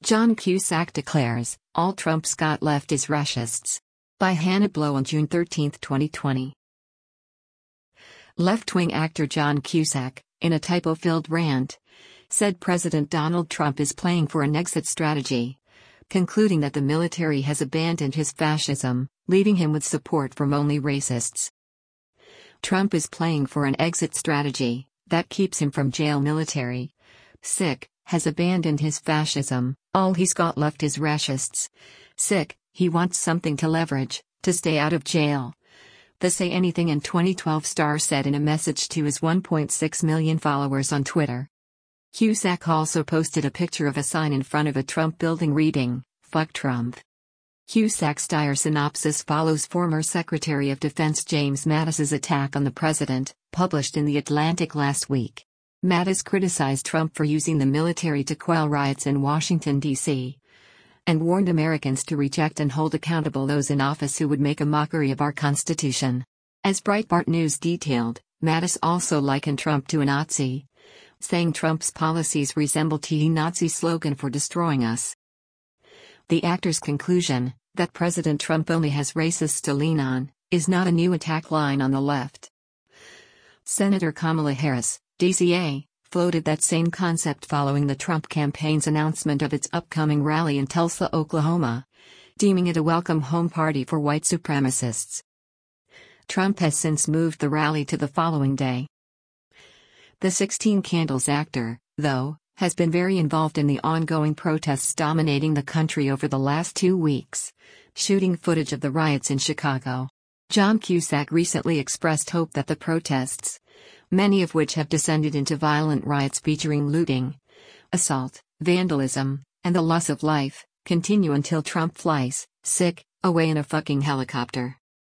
John Cusack declares, "All Trump's got left is racists." By Hannah Blow on June 13, 2020. Left-wing actor John Cusack, in a typo-filled rant, said President Donald Trump is playing for an exit strategy, concluding that the military has abandoned his fascism, leaving him with support from only racists. Trump is playing for an exit strategy that keeps him from jail. Military sick has abandoned his fascism, all he's got left is racists. Sick, he wants something to leverage, to stay out of jail. The Say Anything in 2012 star said in a message to his 1.6 million followers on Twitter. Cusack also posted a picture of a sign in front of a Trump building reading, "Fuck Trump." Cusack's dire synopsis follows former Secretary of Defense James Mattis's attack on the president, published in The Atlantic last week. Mattis criticized Trump for using the military to quell riots in Washington, D.C., and warned Americans to reject and hold accountable those in office who would make a mockery of our Constitution. As Breitbart News detailed, Mattis also likened Trump to a Nazi, saying Trump's policies resemble the Nazi slogan for destroying us. The actor's conclusion, that President Trump only has racists to lean on, is not a new attack line on the left. Senator Kamala Harris, DCA, floated that same concept following the Trump campaign's announcement of its upcoming rally in Tulsa, Oklahoma, deeming it a welcome home party for white supremacists. Trump has since moved the rally to the following day. The 16 Candles actor, though, has been very involved in the ongoing protests dominating the country over the last 2 weeks, shooting footage of the riots in Chicago. John Cusack recently expressed hope that the protests, many of which have descended into violent riots featuring looting, assault, vandalism, and the loss of life, continue until Trump flies, sick, away in a fucking helicopter.